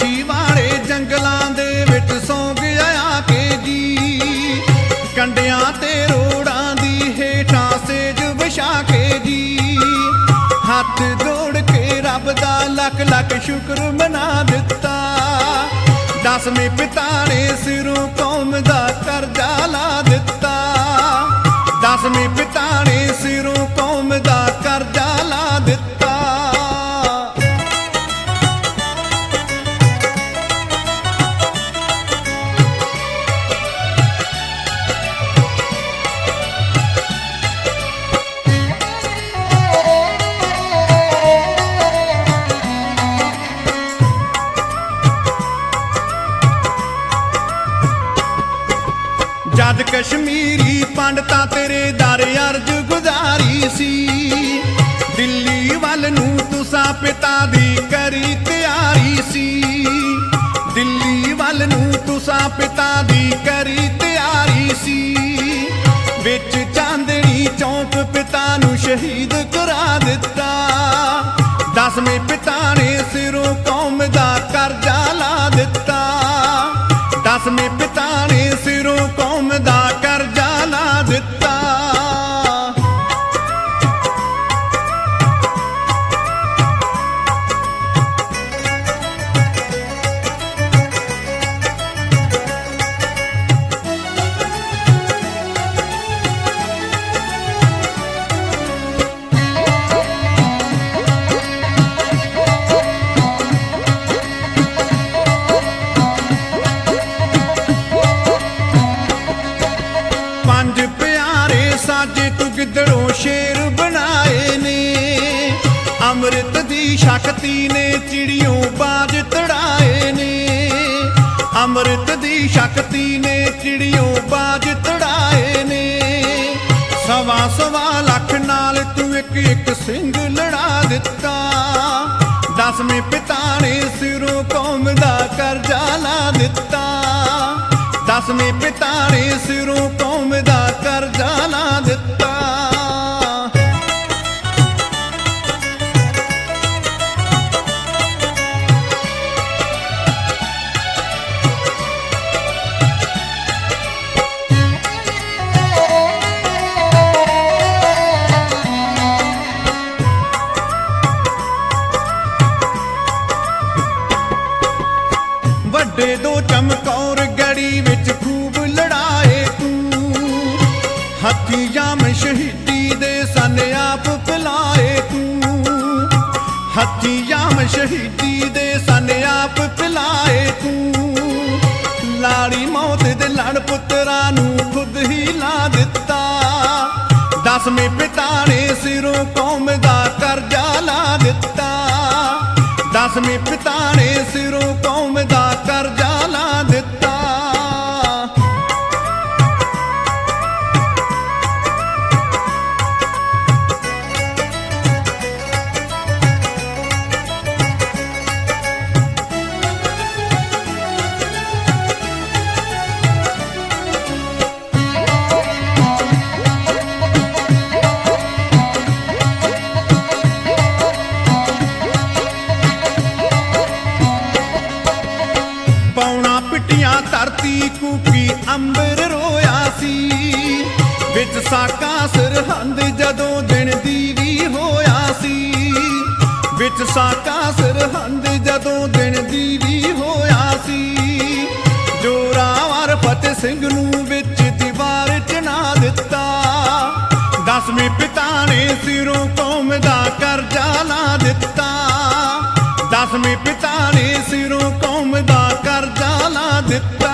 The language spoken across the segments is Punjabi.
ਪੰਛੀ ਵਾਲੇ ਜੰਗਲਾਂ ਦੇ ਵਿੱਚ ਸੌਂ ਗਿਆ ਆ ਕੇ ਜੀ, ਕੰਡਿਆਂ ਤੇ ਰੋੜਾਂ ਦੀ ਹੇਠਾਂ ਸੇਜ ਵਿਛਾ ਕੇ ਜੀ। ਹੱਥ ਜੋੜ ਕੇ ਰੱਬ ਦਾ ਲੱਖ ਲੱਖ ਸ਼ੁਕਰ ਮਨਾ ਦਿੱਤਾ, 10ਵੇਂ ਪਿਤਾ ਨੇ ਸਿਰੋਂ ਕੌਮ ਦਾ ਕਰਜ਼ਾ ਲਾ ਦਿੱਤਾ। 10ਵੇਂ ਪਿਤਾ ਨੇ ਸਿਰੋਂ ਕੌਮ ਦਾ ਕਰਜ਼ਾ ਲਾ ਦਿੱਤਾ। ਜਦ ਕਸ਼ਮੀਰੀ ਪੰਡਤਾਂ ਤੇਰੇ ਦਰ ਅਰਜ ਗੁਜ਼ਾਰੀ ਸੀ, ਦਿੱਲੀ ਵੱਲ ਨੂੰ ਤੁਸਾਂ ਪਿਤਾ ਦੀ ਕਰੀ ਤਿਆਰੀ ਸੀ। ਦਿੱਲੀ ਵੱਲ ਨੂੰ ਤੁਸਾਂ ਪਿਤਾ ਦੀ ਕਰੀ ਤਿਆਰੀ ਸੀ, ਵਿੱਚ ਚਾਂਦਨੀ ਚੌਂਕ ਪਿਤਾ ਨੂੰ ਸ਼ਹੀਦ ਕਰਾ ਦਿੱਤਾ। 10ਵੇਂ ਪਿਤਾ ਨੇ ਸਿਰੋਂ ਕੌਮ ਦਾ ਕਰਜ਼ਾ ਲਾ ਦਿੱਤਾ। 10ਵੇਂ ਪਿਤਾ ਨੇ ਸਿਰੋਂ ਕੌਮ ਦਾ ਕਰਜ਼ਾ ਲਾ ਦਿੱਤਾ। ਪੰਜ ਪਿਆਰੇ ਸਾਜੇ ਤੂੰ ਗਿੱਦੜੋਂ ਸ਼ੇਰ ਬਣਾਏ ਨੇ, ਅੰਮ੍ਰਿਤ ਦੀ ਸ਼ਕਤੀ ਨੇ ਚਿੜੀਓਂ ਬਾਜ ਤੜਾਏ ਨੇ। ਅੰਮ੍ਰਿਤ ਦੀ ਸ਼ਕਤੀ ਨੇ ਚਿੜੀਓਂ ਬਾਜ ਤੜਾਏ ਨੇ। 1.25 ਲੱਖ ਨਾਲ ਤੂੰ ਇੱਕ ਇੱਕ ਸਿੰਘ ਲੜਾ ਦਿੱਤਾ। 10ਵੇਂ ਪਿਤਾ ਨੇ ਸਿਰੋਂ ਕੌਮ ਦਾ ਕਰਜ਼ਾ ਲਾ ਦਿੱਤਾ। 10ਵੇਂ ਪਿਤਾ ਨੇ ਸਿਰੋਂ ਕੌਮ ਦਾ ਕਰਜ਼ਾ ਲਾ ਦਿੱਤਾ। ਵੱਡੇ ਦੋ ਚਮਕੌਰ ਗੜੀ ਵਿੱਚ ਖੂਬ ਲੜਾਏ ਤੂੰ, ਹੱਥੀਂ ਜਾਮ ਸ਼ਹੀਦੀ ਦੇ ਸਨ ਆਪ ਪਿਲਾਏ ਤੂੰ। ਹੱਥੀਂ ਜਾਮ ਸ਼ਹੀਦੀ ਦੇ ਸਨ ਆਪ ਪਿਲਾਏ ਤੂੰ। ਲਾੜੀ ਮੌਤ ਦੇ ਲੜ ਪੁੱਤਰਾਂ ਨੂੰ ਖੁਦ ਹੀ ਲਾ ਦਿੱਤਾ। 10ਵੇਂ ਪਿਤਾ ਨੇ ਸਿਰੋਂ ਕੌਮ ਦਾ ਕਰਜ਼ਾ ਲਾ ਦਿੱਤਾ। 10ਵੇਂ ਪਿਤਾ ਨੇ ਸਿਰੋਂ ਕੌਮ ਦਾ ਕਰਜ਼ਾ ਲਾ ਦਿੱਤਾ। ਪੌਣਾ ਪਿੱਟੀਆਂ ਧਰਤੀ ਕੂਕੀ ਅੰਬਰ ਰੋਇਆ ਸੀ, ਵਿੱਚ ਸਾਕਾਂ ਸਰਹੰਦ ਜਦੋਂ ਦਿਨ ਦੀਵੀ ਹੋਇਆ ਸੀ। ਵਿੱਚ ਸਾਕਾਂ ਸਰਹੰਦ ਜਦੋਂ ਦਿਨ ਦੀਵੀ ਹੋਇਆ ਸੀ। ਜੋਰਾਵਰ ਫਤਿਹ ਸਿੰਘ ਨੂੰ ਵਿੱਚ ਦੀਵਾਰ ਚਣਾ ਦਿੱਤਾ। 10ਵੇਂ ਪਿਤਾ ਨੇ ਸਿਰੋਂ ਕੌਮ ਦਾ ਕਰਜ਼ਾ ਲਾ ਦਿੱਤਾ। 10ਵੇਂ ਪਿਤਾ ਨੇ ਸਿਰੋਂ ਕੌਮ ਦਾ ਕਰਜ਼ਾ ਲਾ ਦਿੱਤਾ।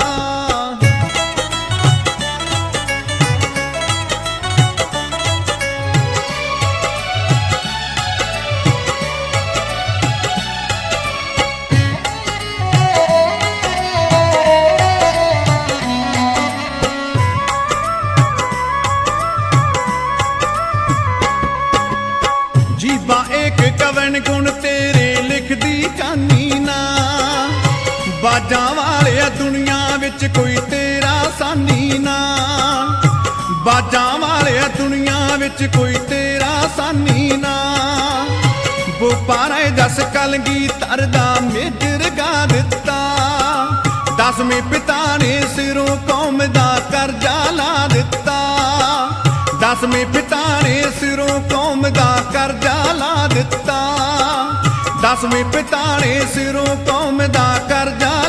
ਜੀਬਾ ਇੱਕ ਕਵਨ ਗੁਣ ਤੇਰੇ ਲਿਖਦੀ ਕਹਾਣੀ ਨਾ, ਬਾਜਾਂ ਵਾਲਿਆ ਦੁਨੀਆ ਵਿੱਚ ਕੋਈ ਤੇਰਾ ਸਾਨੀ ਨਾ। ਬਾਜਾਂ ਵਾਲਿਆ ਦੁਨੀਆ ਵਿੱਚ ਕੋਈ ਤੇਰਾ ਸਾਨੀ ਨਾ। ਬੋਪਾਰੇ ਜਸ ਕਲਗੀਧਰ ਦਾ ਮੇਜਰ ਗਾ 10ਵੇਂ ਪਿਤਾ ਨੇ ਸਿਰੋਂ ਕੌਮ ਦਾ ਕਰਜ਼ਾ ਲਾ ਦਿੱਤਾ। 10ਵੇਂ ਪਿਤਾ ਨੇ ਸਿਰੋਂ ਕੌਮ ਦਾ ਕਰਜ਼ਾ ਲਾ ਦਿੱਤਾ। 10ਵੇਂ ਪਿਤਾ ਨੇ ਸਿਰੋਂ ਕੌਮ ਦਾ ਕਰਜ਼ਾ